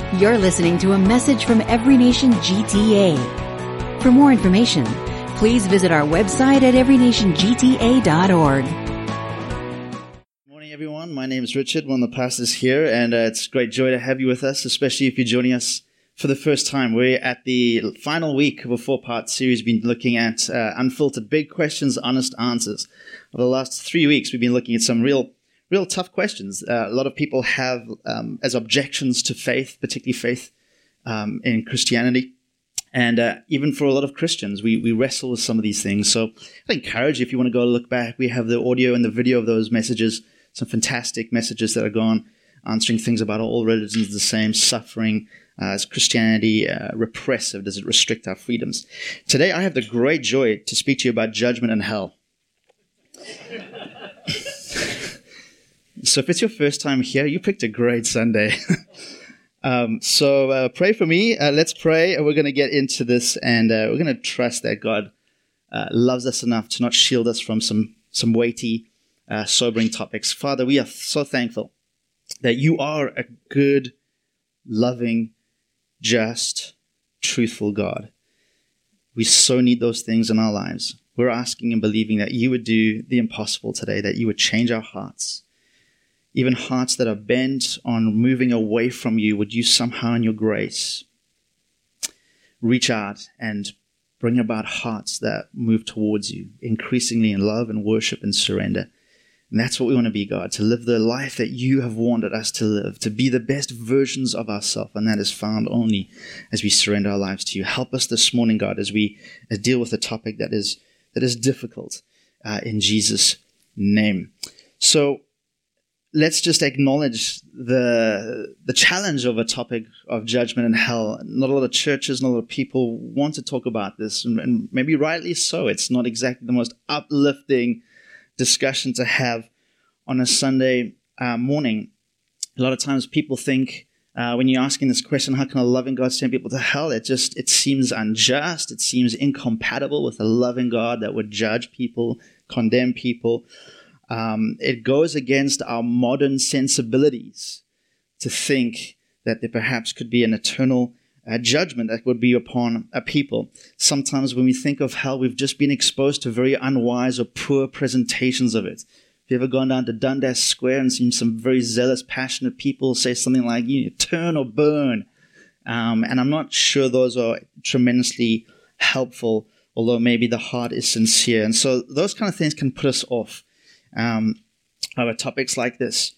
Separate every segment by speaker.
Speaker 1: You're listening to a message from Every Nation GTA. For more information, please visit our website at everynationgta.org.
Speaker 2: Morning, everyone. My name is Richard, one of the pastors here, and it's a great joy to have you with us, especially if you're joining us for the first time. We're at the final week of a 4-part series. We've been looking at unfiltered big questions, honest answers. Over the last 3 weeks, we've been looking at some real tough questions. A lot of people have as objections to faith, particularly faith in Christianity. And even for a lot of Christians, we wrestle with some of these things. So I encourage you, if you want to go look back, we have the audio and the video of those messages, some fantastic messages that are gone, answering things about all religions the same, suffering, is Christianity repressive? Does it restrict our freedoms? Today, I have the great joy to speak to you about judgment and hell. So if it's your first time here, you picked a great Sunday. So pray for me. Let's pray. We're going to get into this, and we're going to trust that God loves us enough to not shield us from some weighty, sobering topics. Father, we are so thankful that you are a good, loving, just, truthful God. We so need those things in our lives. We're asking and believing that you would do the impossible today, that you would change our hearts. Even hearts that are bent on moving away from you, would you somehow in your grace reach out and bring about hearts that move towards you, increasingly in love and worship and surrender. And that's what we want to be, God, to live the life that you have wanted us to live, to be the best versions of ourselves, and that is found only as we surrender our lives to you. Help us this morning, God, as we deal with a topic that is difficult in Jesus' name. So let's just acknowledge the challenge of a topic of judgment and hell. Not a lot of churches, not a lot of people want to talk about this, and maybe rightly so. It's not exactly the most uplifting discussion to have on a Sunday morning. A lot of times people think when you're asking this question, how can a loving God send people to hell? It seems unjust. It seems incompatible with a loving God that would judge people, condemn people. It goes against our modern sensibilities to think that there perhaps could be an eternal judgment that would be upon a people. Sometimes when we think of hell, we've just been exposed to very unwise or poor presentations of it. Have you ever gone down to Dundas Square and seen some very zealous, passionate people say something like, turn or burn? And I'm not sure those are tremendously helpful, although maybe the heart is sincere. And so those kind of things can put us off over topics like this.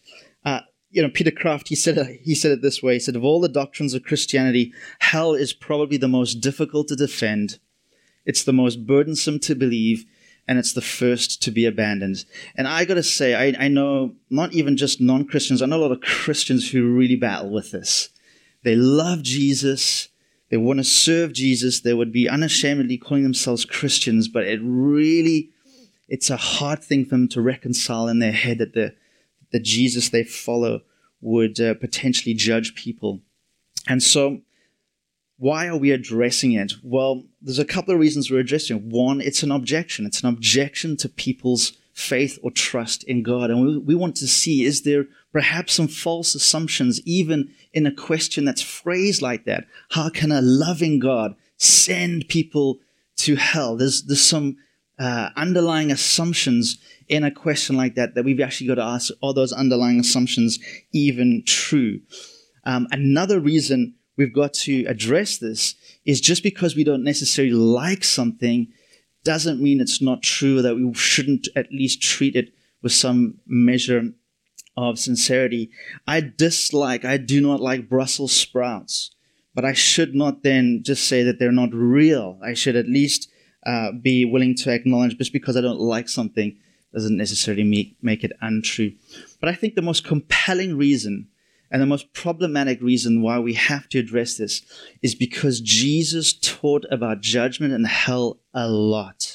Speaker 2: Peter Kraft, he said it this way. He said, of all the doctrines of Christianity, hell is probably the most difficult to defend. It's the most burdensome to believe, and it's the first to be abandoned. And I got to say, I know not even just non-Christians, I know a lot of Christians who really battle with this. They love Jesus. They want to serve Jesus. They would be unashamedly calling themselves Christians, but it's a hard thing for them to reconcile in their head that the Jesus they follow would potentially judge people. And so why are we addressing it? Well, there's a couple of reasons we're addressing it. One, it's an objection. It's an objection to people's faith or trust in God. And we want to see, is there perhaps some false assumptions even in a question that's phrased like that? How can a loving God send people to hell? There's some underlying assumptions in a question like that we've actually got to ask, are those underlying assumptions even true? Another reason we've got to address this is just because we don't necessarily like something doesn't mean it's not true, that we shouldn't at least treat it with some measure of sincerity. I do not like Brussels sprouts, but I should not then just say that they're not real. I should at least be willing to acknowledge just because I don't like something doesn't necessarily make it untrue. But I think the most compelling reason and the most problematic reason why we have to address this is because Jesus taught about judgment and hell a lot.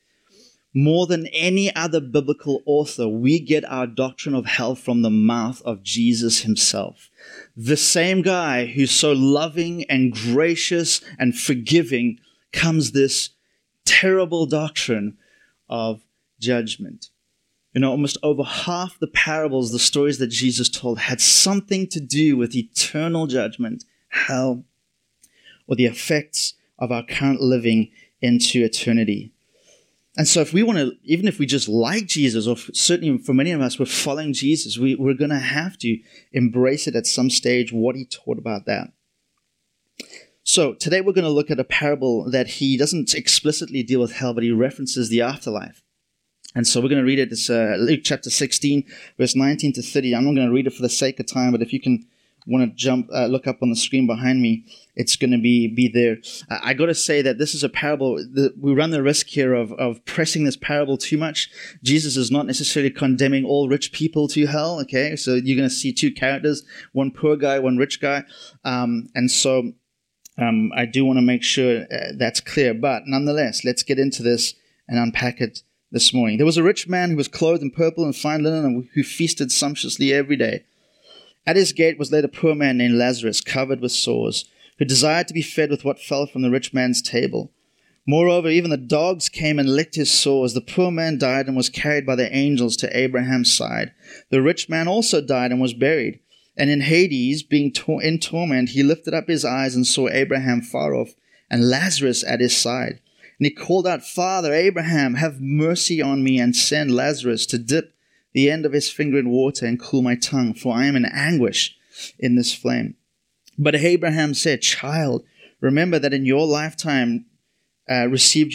Speaker 2: More than any other biblical author, we get our doctrine of hell from the mouth of Jesus himself. The same guy who's so loving and gracious and forgiving comes this terrible doctrine of judgment. Almost over half the parables, the stories that Jesus told, had something to do with eternal judgment hell or the effects of our current living into eternity. And so if we want to, even if we just like Jesus, or certainly for many of us, we're following Jesus, we're going to have to embrace it at some stage, what he taught about that. So today we're going to look at a parable that he doesn't explicitly deal with hell, but he references the afterlife. And so we're going to read it. It's Luke chapter 16, verse 19 to 30. I'm not going to read it for the sake of time, but if you want to look up on the screen behind me, it's going to be there. I got to say that this is a parable. We run the risk here of pressing this parable too much. Jesus is not necessarily condemning all rich people to hell. Okay, so you're going to see two characters, one poor guy, one rich guy. And so I do want to make sure that's clear. But nonetheless, let's get into this and unpack it this morning. There was a rich man who was clothed in purple and fine linen and who feasted sumptuously every day. At his gate was laid a poor man named Lazarus, covered with sores, who desired to be fed with what fell from the rich man's table. Moreover, even the dogs came and licked his sores. The poor man died and was carried by the angels to Abraham's side. The rich man also died and was buried. And in Hades, being in torment, he lifted up his eyes and saw Abraham far off and Lazarus at his side. And he called out, Father Abraham, have mercy on me and send Lazarus to dip the end of his finger in water and cool my tongue, for I am in anguish in this flame. But Abraham said, Child, remember that you in your lifetime received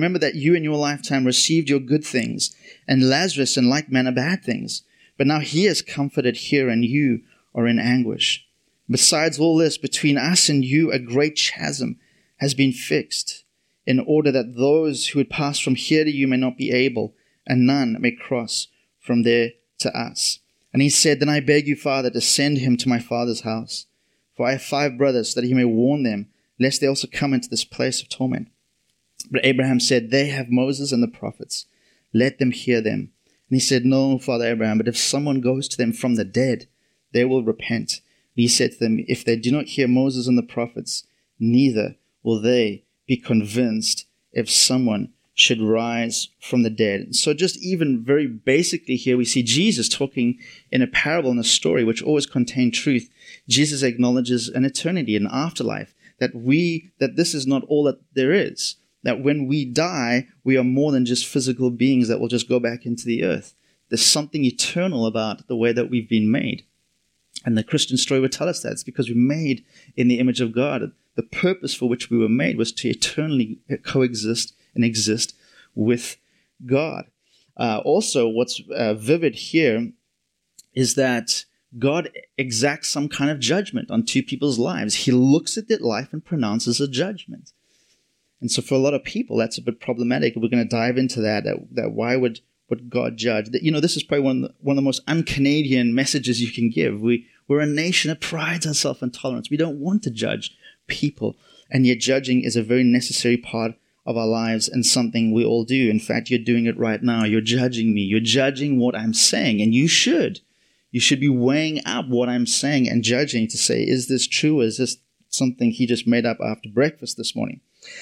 Speaker 2: your good things, and Lazarus in like manner bad things. But now he is comforted here, and you are in anguish. Besides all this, between us and you a great chasm has been fixed, in order that those who would pass from here to you may not be able, and none may cross from there to us. And he said, Then I beg you, Father, to send him to my father's house. For I have 5 brothers, so that he may warn them, lest they also come into this place of torment. But Abraham said, They have Moses and the prophets. Let them hear them. And he said, No, Father Abraham, but if someone goes to them from the dead, they will repent. And he said to them, If they do not hear Moses and the prophets, neither will they be convinced if someone should rise from the dead. So just even very basically here, we see Jesus talking in a parable, in a story, which always contained truth. Jesus acknowledges an eternity, an afterlife, that this is not all that there is, that when we die, we are more than just physical beings that will just go back into the earth. There's something eternal about the way that we've been made. And the Christian story would tell us that. It's because we're made in the image of God. The purpose for which we were made was to eternally coexist and exist with God. Also, what's vivid here is that God exacts some kind of judgment on 2 people's lives. He looks at their life and pronounces a judgment. And so for a lot of people, that's a bit problematic. We're going to dive into that why would God judge? This is probably one of the most un-Canadian messages you can give. We're a nation that prides ourselves on tolerance. We don't want to judge people, and yet judging is a very necessary part of our lives and something we all do. In fact, you're doing it right now. You're judging me. You're judging what I'm saying, and you should. You should be weighing up what I'm saying and judging to say, is this true, or is this something he just made up after breakfast this morning?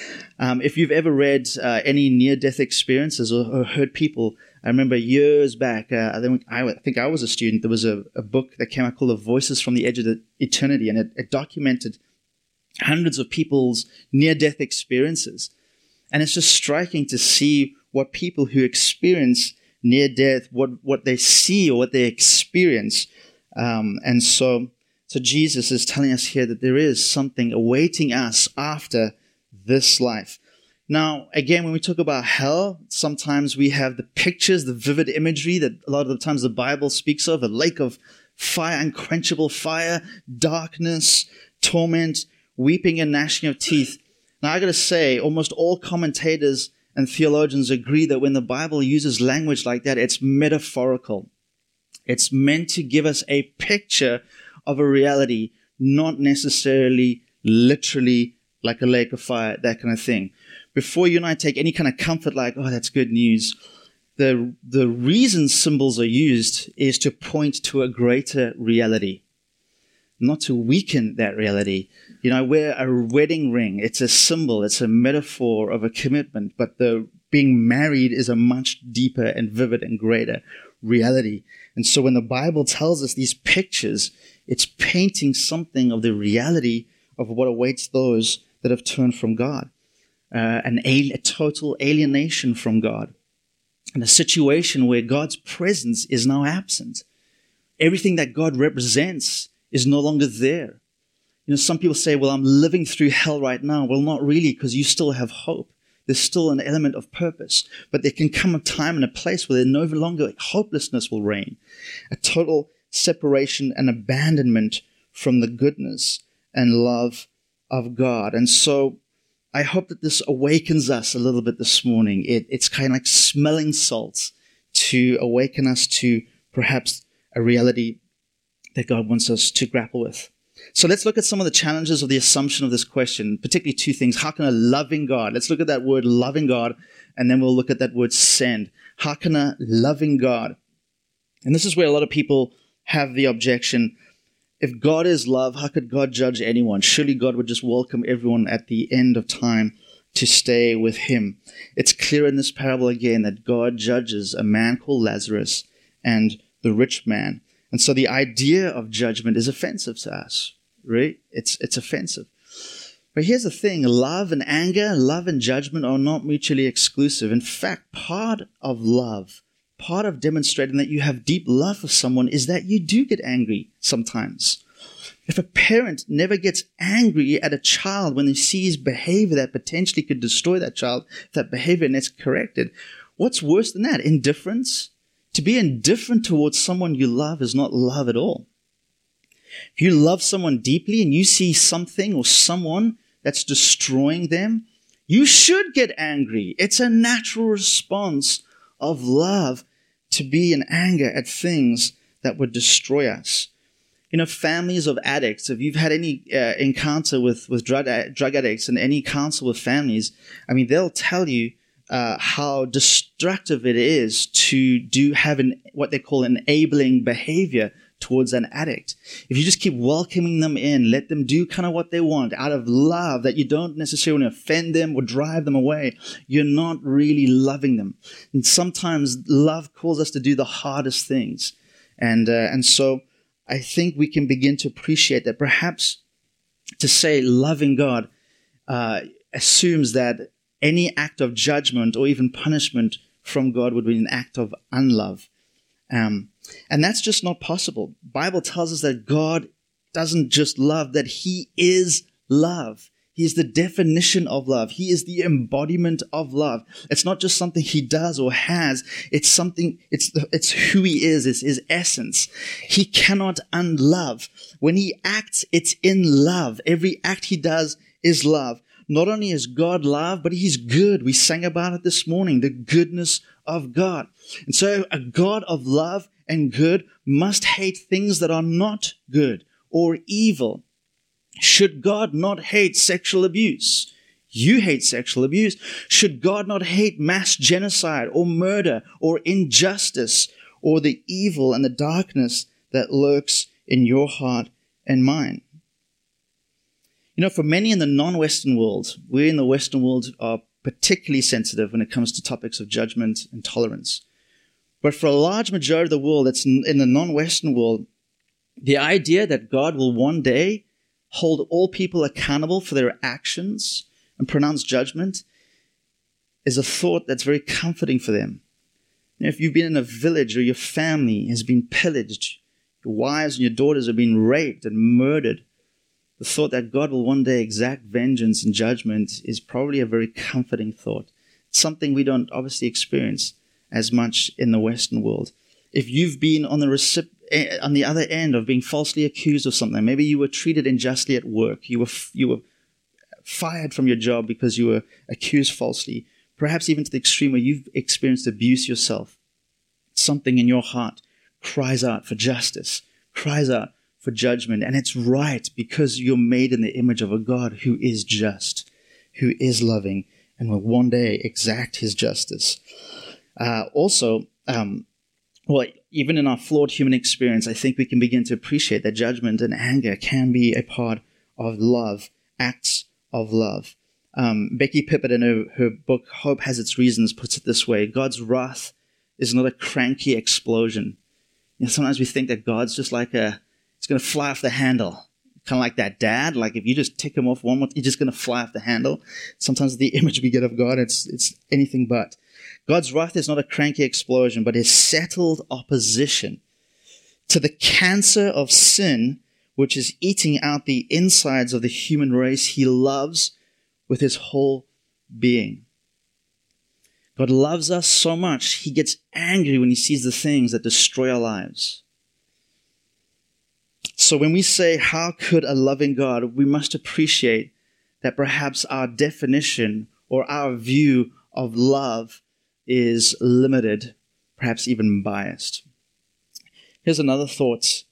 Speaker 2: If you've ever read any near-death experiences or heard people, I remember years back, I think I was a student, there was a book that came out called The Voices from the Edge of Eternity, and it documented hundreds of people's near-death experiences. And it's just striking to see what people who experience near-death, what they see or what they experience. And so Jesus is telling us here that there is something awaiting us after this life. Now, again, when we talk about hell, sometimes we have the pictures, the vivid imagery that a lot of the times the Bible speaks of, a lake of fire, unquenchable fire, darkness, torment, weeping and gnashing of teeth. Now, I got to say, almost all commentators and theologians agree that when the Bible uses language like that, it's metaphorical. It's meant to give us a picture of a reality, not necessarily literally like a lake of fire, that kind of thing. Before you and I take any kind of comfort like, oh, that's good news, the reason symbols are used is to point to a greater reality, not to weaken that reality. I wear a wedding ring. It's a symbol. It's a metaphor of a commitment. But the being married is a much deeper and vivid and greater reality. And so when the Bible tells us these pictures, it's painting something of the reality of what awaits those that have turned from God. A total alienation from God. And a situation where God's presence is now absent. Everything that God represents is no longer there. Some people say, well, I'm living through hell right now. Well, not really, because you still have hope. There's still an element of purpose. But there can come a time and a place where no longer hopelessness will reign. A total separation and abandonment from the goodness and love of God. And so I hope that this awakens us a little bit this morning. It's kind of like smelling salts to awaken us to perhaps a reality that God wants us to grapple with. So let's look at some of the challenges of the assumption of this question, particularly two things. How can a loving God, let's look at that word loving God, and then we'll look at that word send. How can a loving God, and this is where a lot of people have the objection, if God is love, how could God judge anyone? Surely God would just welcome everyone at the end of time to stay with him. It's clear in this parable again that God judges a man called Lazarus and the rich man. And so the idea of judgment is offensive to us, right? It's offensive. But here's the thing, love and anger, love and judgment are not mutually exclusive. In fact, part of love, part of demonstrating that you have deep love for someone is that you do get angry sometimes. If a parent never gets angry at a child when he sees behavior that potentially could destroy that child, that behavior and it's corrected, what's worse than that? Indifference? To be indifferent towards someone you love is not love at all. If you love someone deeply and you see something or someone that's destroying them, you should get angry. It's a natural response of love to be in anger at things that would destroy us. Families of addicts, if you've had any encounter with drug addicts and any counsel with families, they'll tell you how destructive it is to have what they call enabling behavior towards an addict. If you just keep welcoming them in, let them do kind of what they want out of love, that you don't necessarily offend them or drive them away, you're not really loving them. And sometimes love calls us to do the hardest things. And so I think we can begin to appreciate that perhaps to say loving God assumes that any act of judgment or even punishment from God would be an act of unlove. And that's just not possible. The Bible tells us that God doesn't just love, that he is love. He is the definition of love. He is the embodiment of love. It's not just something he does or has. It's who he is. It's his essence. He cannot unlove. When he acts, it's in love. Every act he does is love. Not only is God love, but he's good. We sang about it this morning, the goodness of God. And so a God of love and good must hate things that are not good or evil. Should God not hate sexual abuse? You hate sexual abuse. Should God not hate mass genocide or murder or injustice or the evil and the darkness that lurks in your heart and mine? For many in the non-Western world, we in the Western world are particularly sensitive when it comes to topics of judgment and tolerance. But for a large majority of the world that's in the non-Western world, the idea that God will one day hold all people accountable for their actions and pronounce judgment is a thought that's very comforting for them. If you've been in a village or your family has been pillaged, your wives and your daughters have been raped and murdered, the thought that God will one day exact vengeance and judgment is probably a very comforting thought. It's something we don't obviously experience as much in the Western world. If you've been on the other end of being falsely accused of something, maybe you were treated unjustly at work, you were fired from your job because you were accused falsely, perhaps even to the extreme where you've experienced abuse yourself, something in your heart cries out for justice, cries out for judgment. And it's right because you're made in the image of a God who is just, who is loving, and will one day exact his justice. Even in our flawed human experience, I think we can begin to appreciate that judgment and anger can be a part of love, acts of love. Becky Pippert, in her book, Hope Has Its Reasons, puts it this way: God's wrath is not a cranky explosion. Sometimes we think that God's just like it's going to fly off the handle. kind of like that dad. Like if you just tick him off one more, you're just going to fly off the handle. Sometimes the image we get of God, it's anything but. God's wrath is not a cranky explosion, but his settled opposition to the cancer of sin, which is eating out the insides of the human race he loves with his whole being. God loves us so much, he gets angry when he sees the things that destroy our lives. So when we say, how could a loving God, we must appreciate that perhaps our definition or our view of love is limited, perhaps even biased. Here's another thought.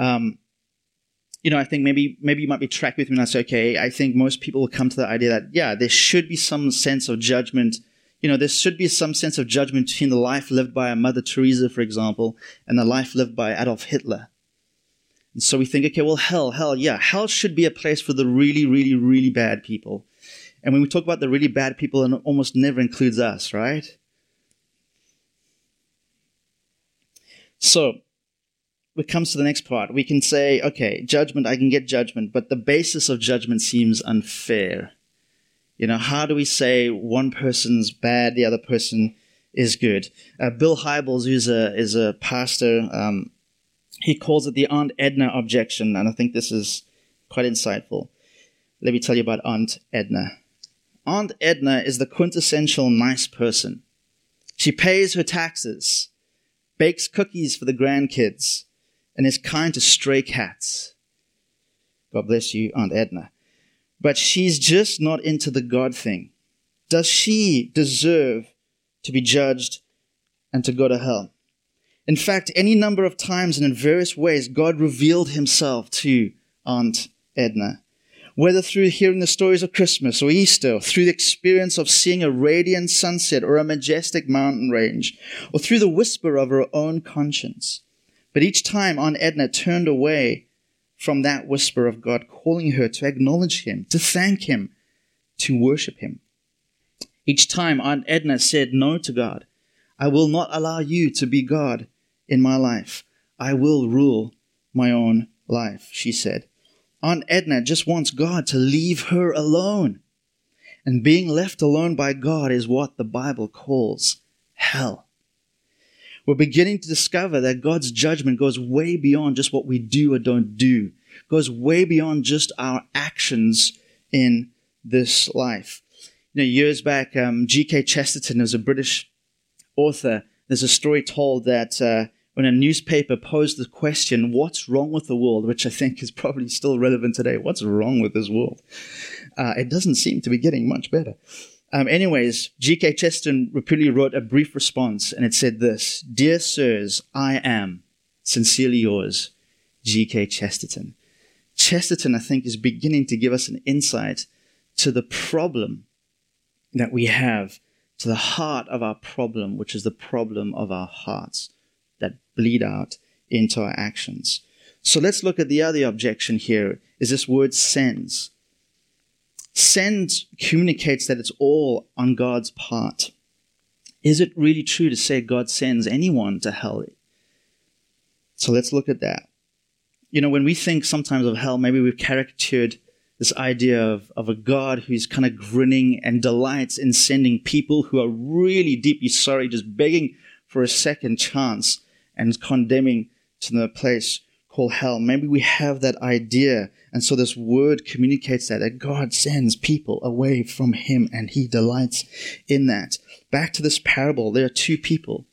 Speaker 2: I think maybe you might be tracking with me and I say, okay, I think most people will come to the idea that, yeah, there should be some sense of judgment. There should be some sense of judgment between the life lived by a Mother Teresa, for example, and the life lived by Adolf Hitler. And so we think, okay, well, hell should be a place for the really, really, really bad people. And when we talk about the really bad people, it almost never includes us, right? So it comes to the next part. We can say, okay, judgment, I can get judgment, but the basis of judgment seems unfair. How do we say one person's bad, the other person is good? Bill Hybels, who's is a pastor, he calls it the Aunt Edna objection, and I think this is quite insightful. Let me tell you about Aunt Edna. Aunt Edna is the quintessential nice person. She pays her taxes, bakes cookies for the grandkids, and is kind to stray cats. God bless you, Aunt Edna. But she's just not into the God thing. Does she deserve to be judged and to go to hell? In fact, any number of times and in various ways, God revealed himself to Aunt Edna. Whether through hearing the stories of Christmas or Easter, or through the experience of seeing a radiant sunset or a majestic mountain range, or through the whisper of her own conscience. But each time Aunt Edna turned away from that whisper of God calling her to acknowledge him, to thank him, to worship him. Each time Aunt Edna said no to God. I will not allow you to be God in my life. I will rule my own life, she said. Aunt Edna just wants God to leave her alone. And being left alone by God is what the Bible calls hell. We're beginning to discover that God's judgment goes way beyond just what we do or don't do. It goes way beyond just our actions in this life. Years back, G.K. Chesterton was a British author. There's a story told that when a newspaper posed the question, what's wrong with the world, which I think is probably still relevant today. What's wrong with this world? It doesn't seem to be getting much better. Anyways, G.K. Chesterton repeatedly wrote a brief response, and it said this: Dear sirs, I am sincerely yours, G.K. Chesterton. Chesterton, I think, is beginning to give us an insight to the problem that we have, to the heart of our problem, which is the problem of our hearts that bleed out into our actions. So let's look at the other objection here, is this word sends. Send communicates that it's all on God's part. Is it really true to say God sends anyone to hell? So let's look at that. When we think sometimes of hell, maybe we've caricatured this idea of a God who's kind of grinning and delights in sending people who are really deeply sorry, just begging for a second chance and condemning to the place called hell. Maybe we have that idea. And so this word communicates that God sends people away from him and he delights in that. Back to this parable, there are two people.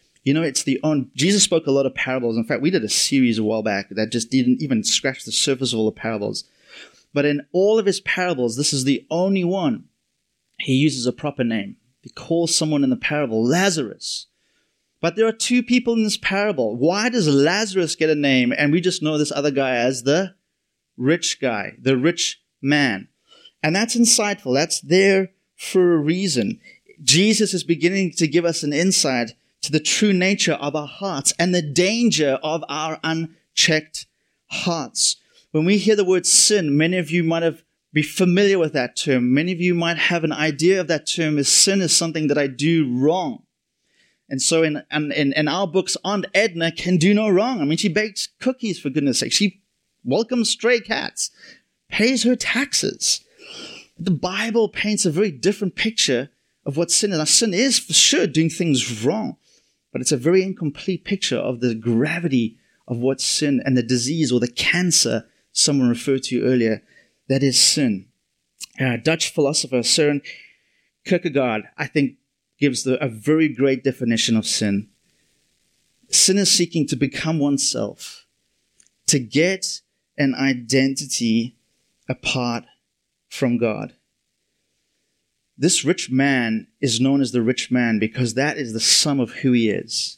Speaker 2: Jesus spoke a lot of parables. In fact, we did a series a while back that just didn't even scratch the surface of all the parables. But in all of his parables, this is the only one he uses a proper name. He calls someone in the parable Lazarus. But there are two people in this parable. Why does Lazarus get a name and we just know this other guy as the rich guy, the rich man? And that's insightful. That's there for a reason. Jesus is beginning to give us an insight to the true nature of our hearts and the danger of our unchecked hearts. When we hear the word sin, many of you might be familiar with that term. Many of you might have an idea of that term as sin is something that I do wrong. And so in our books, Aunt Edna can do no wrong. I mean, she bakes cookies, for goodness sake. She welcomes stray cats, pays her taxes. The Bible paints a very different picture of what sin is. Now, sin is for sure doing things wrong, but it's a very incomplete picture of the gravity of what sin and the disease or the cancer someone referred to earlier, that is sin. Dutch philosopher Søren Kierkegaard, I think, gives a very great definition of sin. Sin is seeking to become oneself, to get an identity apart from God. This rich man is known as the rich man because that is the sum of who he is.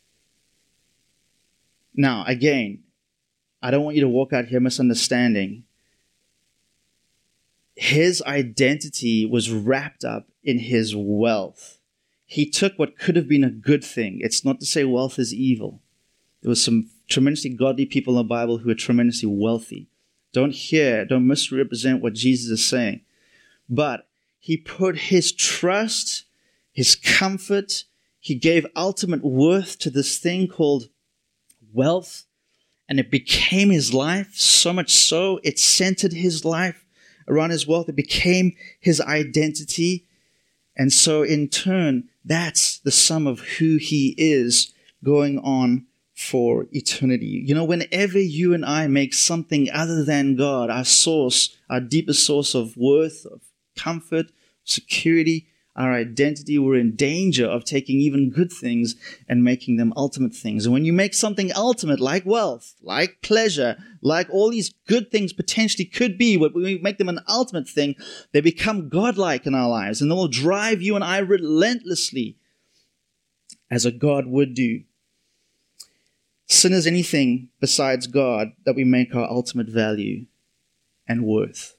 Speaker 2: Now, again, I don't want you to walk out here misunderstanding. His identity was wrapped up in his wealth. He took what could have been a good thing. It's not to say wealth is evil. There was some tremendously godly people in the Bible who were tremendously wealthy. Don't misrepresent what Jesus is saying. But he put his trust, his comfort, he gave ultimate worth to this thing called wealth, and it became his life, so much so it centered his life around his wealth. It became his identity. And so in turn, that's the sum of who he is going on for eternity. You know, whenever you and I make something other than God our source, our deepest source of worth, of comfort, security, our identity, we're in danger of taking even good things and making them ultimate things. And when you make something ultimate, like wealth, like pleasure, like all these good things potentially could be, but when we make them an ultimate thing, they become godlike in our lives, and they will drive you and I relentlessly as a God would do. Sin is anything besides God that we make our ultimate value and worth.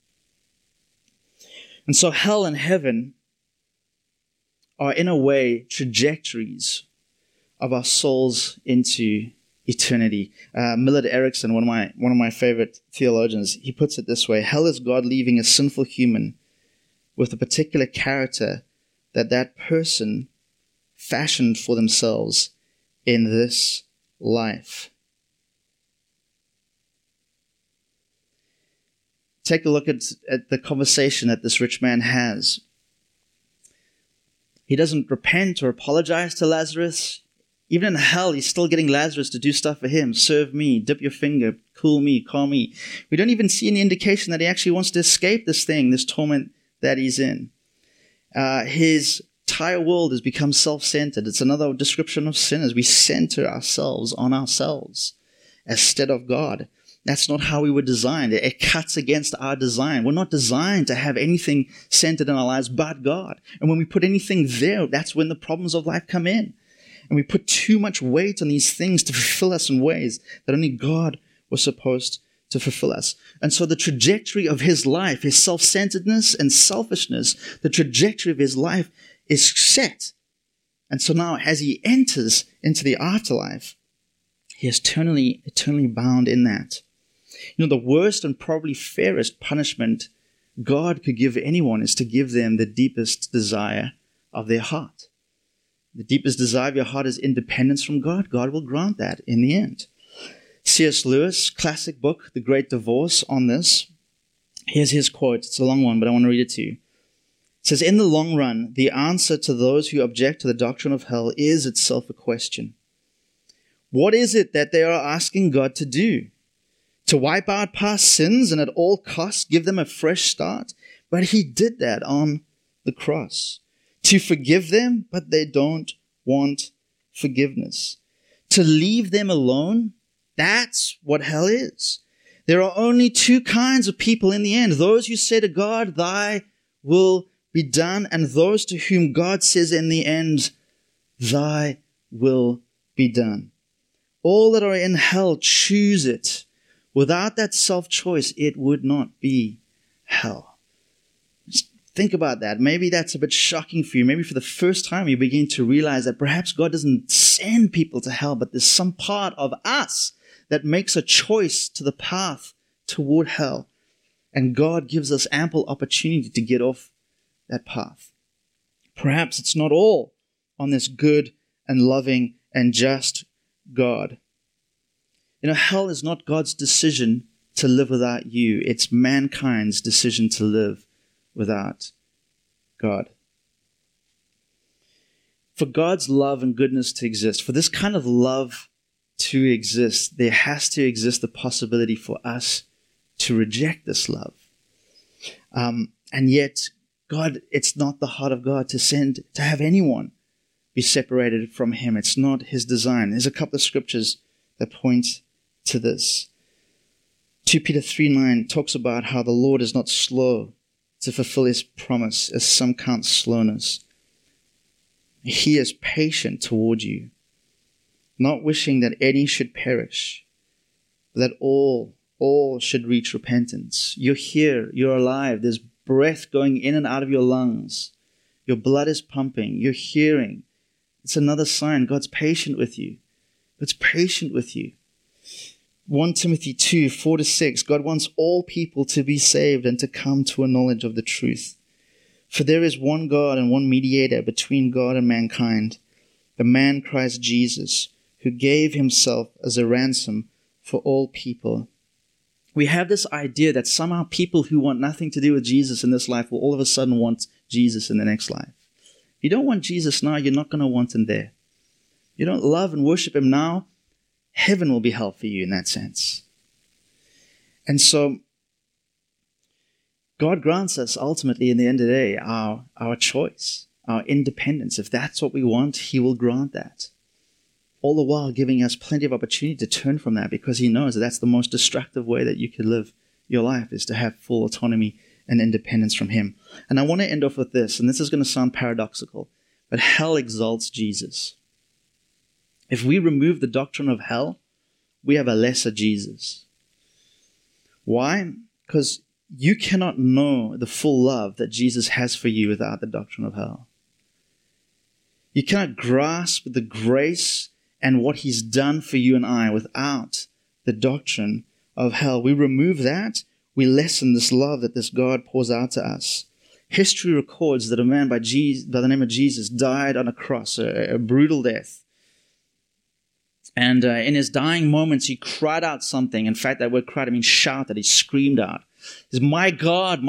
Speaker 2: And so hell and heaven are in a way trajectories of our souls into eternity. Millard Erickson, one of my favorite theologians, he puts it this way: hell is God leaving a sinful human with a particular character that person fashioned for themselves in this life. Take a look at the conversation that this rich man has. He doesn't repent or apologize to Lazarus. Even in hell, he's still getting Lazarus to do stuff for him. Serve me, dip your finger, cool me, calm me. We don't even see any indication that he actually wants to escape this thing, this torment that he's in. His entire world has become self-centered. It's another description of sin, as we center ourselves on ourselves instead of God. That's not how we were designed. It cuts against our design. We're not designed to have anything centered in our lives but God. And when we put anything there, that's when the problems of life come in. And we put too much weight on these things to fulfill us in ways that only God was supposed to fulfill us. And so the trajectory of his life, his self-centeredness and selfishness, the trajectory of his life is set. And so now as he enters into the afterlife, he is eternally bound in that. You know, the worst and probably fairest punishment God could give anyone is to give them the deepest desire of their heart. The deepest desire of your heart is independence from God. God will grant that in the end. C.S. Lewis, classic book, The Great Divorce, on this. Here's his quote. It's a long one, but I want to read it to you. It says, "In the long run, the answer to those who object to the doctrine of hell is itself a question. What is it that they are asking God to do? To wipe out past sins and at all costs give them a fresh start? But he did that on the cross. To forgive them, but they don't want forgiveness. To leave them alone, that's what hell is. There are only two kinds of people in the end: those who say to God, thy will be done, and those to whom God says in the end, thy will be done. All that are in hell choose it. Without that self-choice, it would not be hell." Just think about that. Maybe that's a bit shocking for you. Maybe for the first time you begin to realize that perhaps God doesn't send people to hell, but there's some part of us that makes a choice to the path toward hell. And God gives us ample opportunity to get off that path. Perhaps it's not all on this good and loving and just God. Hell is not God's decision to live without you. It's mankind's decision to live without God. For God's love and goodness to exist, for this kind of love to exist, there has to exist the possibility for us to reject this love. And yet, God, it's not the heart of God to have anyone be separated from Him. It's not His design. There's a couple of scriptures that point to this. 2 Peter 3:9 talks about how the Lord is not slow to fulfill His promise, as some count slowness. He is patient toward you, not wishing that any should perish, but that all should reach repentance. You're here, you're alive, there's breath going in and out of your lungs. Your blood is pumping, you're hearing. It's another sign God's patient with you. God's patient with you. 1 Timothy 2:4-6, God wants all people to be saved and to come to a knowledge of the truth. For there is one God and one mediator between God and mankind, the man Christ Jesus, who gave Himself as a ransom for all people. We have this idea that somehow people who want nothing to do with Jesus in this life will all of a sudden want Jesus in the next life. If you don't want Jesus now, you're not going to want Him there. You don't love and worship Him now, heaven will be hell for you in that sense. And so, God grants us ultimately, in the end of the day, our choice, our independence. If that's what we want, He will grant that. All the while giving us plenty of opportunity to turn from that, because He knows that that's the most destructive way that you could live your life, is to have full autonomy and independence from Him. And I want to end off with this, and this is going to sound paradoxical, but hell exalts Jesus. If we remove the doctrine of hell, we have a lesser Jesus. Why? Because you cannot know the full love that Jesus has for you without the doctrine of hell. You cannot grasp the grace and what He's done for you and I without the doctrine of hell. We remove that, we lessen this love that this God pours out to us. History records that a man by the name of Jesus died on a cross, a brutal death. And in his dying moments, he cried out something. In fact, that word cried, means shouted. He screamed out. He says, my God,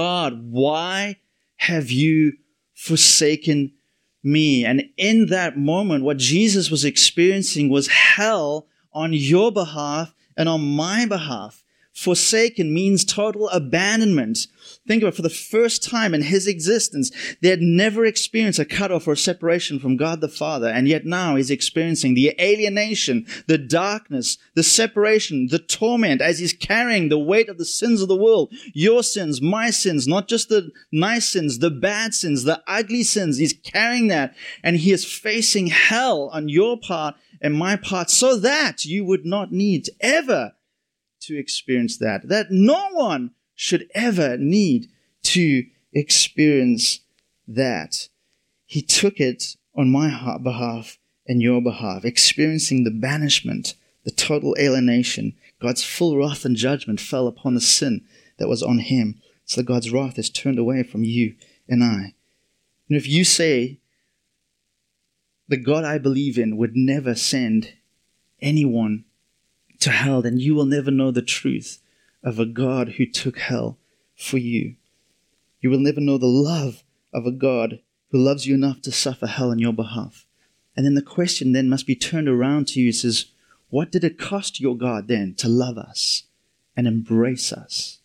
Speaker 2: why have you forsaken me? And in that moment, what Jesus was experiencing was hell on your behalf and on my behalf. Forsaken means total abandonment. Think about it, for the first time in His existence, they had never experienced a cutoff or a separation from God the Father, and yet now He's experiencing the alienation, the darkness, the separation, the torment, as He's carrying the weight of the sins of the world, your sins, my sins, not just the nice sins, the bad sins, the ugly sins. He's carrying that, and He is facing hell on your part and my part, so that you would not need ever to experience that no one should ever need to experience that. He took it on my behalf and your behalf, experiencing the banishment, the total alienation. God's full wrath and judgment fell upon the sin that was on Him, so that God's wrath is turned away from you and I. And if you say, the God I believe in would never send anyone to hell, then you will never know the truth of a God who took hell for you. You will never know the love of a God who loves you enough to suffer hell on your behalf. And then the question then must be turned around to you. It says, what did it cost your God then to love us and embrace us?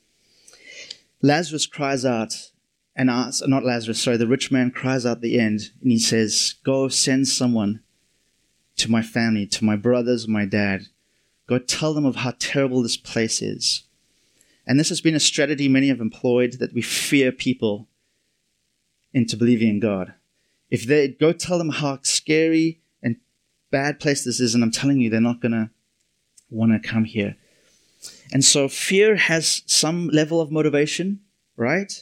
Speaker 2: Lazarus cries out and asks, the rich man cries out at the end, and he says, go send someone to my family, to my brothers, my dad. Go tell them of how terrible this place is. And this has been a strategy many have employed, that we fear people into believing in God. If they go tell them how scary and bad place this is, and I'm telling you, they're not going to want to come here. And so fear has some level of motivation, right?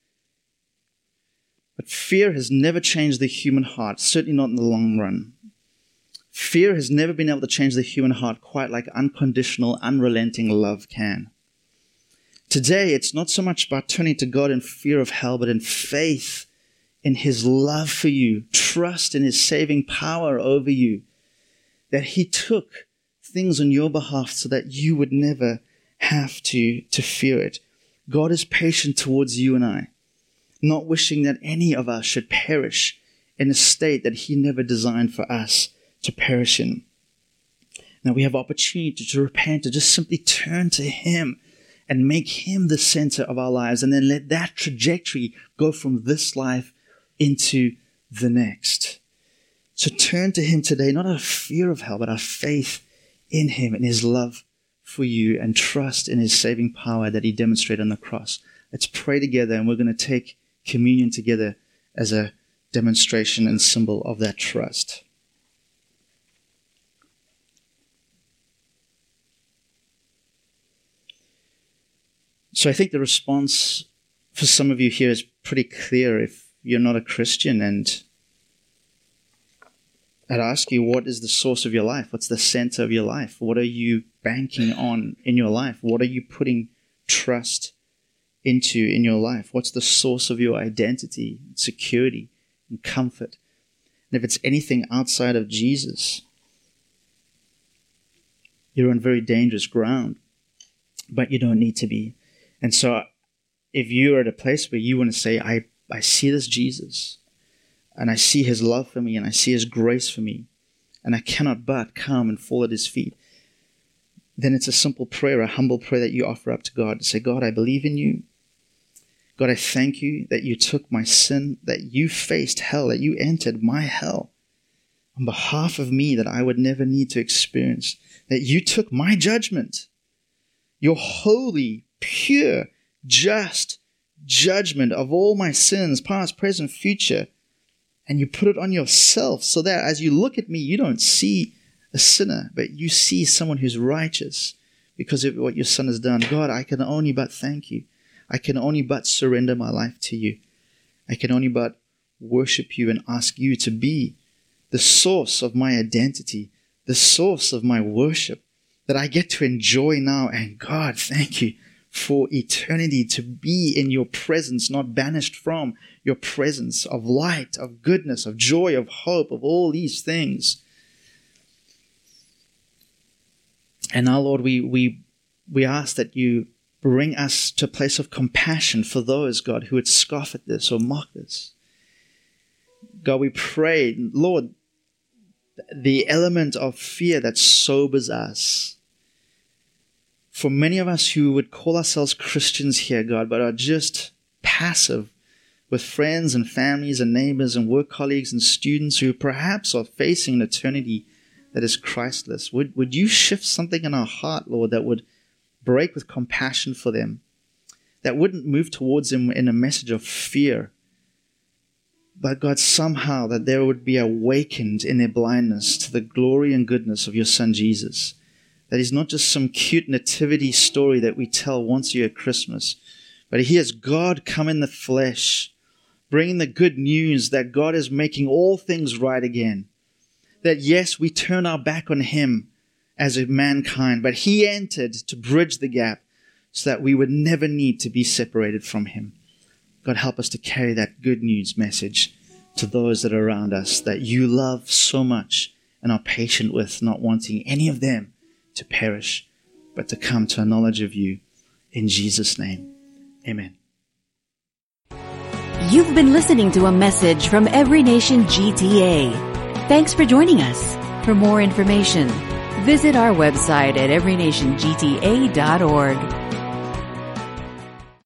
Speaker 2: But fear has never changed the human heart, certainly not in the long run. Fear has never been able to change the human heart quite like unconditional, unrelenting love can. Today, it's not so much about turning to God in fear of hell, but in faith in His love for you, trust in His saving power over you, that He took things on your behalf so that you would never have to fear it. God is patient towards you and I, not wishing that any of us should perish in a state that he never designed for us to perish in. Now we have opportunity to repent, to just simply turn to him and make him the center of our lives, and then let that trajectory go from this life into the next. So turn to him today, not out of fear of hell, but out of faith in him and his love for you, and trust in his saving power that he demonstrated on the cross. Let's pray together, and we're going to take communion together as a demonstration and symbol of that trust. So I think the response for some of you here is pretty clear if you're not a Christian, and I'd ask you, what is the source of your life? What's the center of your life? What are you banking on in your life? What are you putting trust into in your life? What's the source of your identity, security, and comfort? And if it's anything outside of Jesus, you're on very dangerous ground, but you don't need to be. And so if you're at a place where you want to say, I see this Jesus, and I see his love for me, and I see his grace for me, and I cannot but come and fall at his feet, then it's a simple prayer, a humble prayer that you offer up to God to say, God, I believe in you. God, I thank you that you took my sin, that you faced hell, that you entered my hell on behalf of me, that I would never need to experience, that you took my judgment, your holy, pure, just judgment of all my sins, past, present, future, and you put it on yourself so that as you look at me, you don't see a sinner, but you see someone who's righteous because of what your son has done. God, I can only but thank you. I can only but surrender my life to you. I can only but worship you and ask you to be the source of my identity, the source of my worship that I get to enjoy now. And God, thank you for eternity, to be in your presence, not banished from your presence of light, of goodness, of joy, of hope, of all these things. And now, Lord, we ask that you bring us to a place of compassion for those, God, who would scoff at this or mock this. God, we pray, Lord, the element of fear that sobers us, for many of us who would call ourselves Christians here, God, but are just passive with friends and families and neighbors and work colleagues and students who perhaps are facing an eternity that is Christless, would you shift something in our heart, Lord, that would break with compassion for them, that wouldn't move towards them in a message of fear, but God, somehow that they would be awakened in their blindness to the glory and goodness of your Son Jesus. That is not just some cute nativity story that we tell once a year at Christmas, but he is God come in the flesh, bringing the good news that God is making all things right again. That yes, we turn our back on him as a mankind, but he entered to bridge the gap so that we would never need to be separated from him. God, help us to carry that good news message to those that are around us, that you love so much and are patient with, not wanting any of them to perish, but to come to a knowledge of you. In Jesus' name, amen.
Speaker 1: You've been listening to a message from Every Nation GTA. Thanks for joining us. For more information, visit our website at everynationgta.org.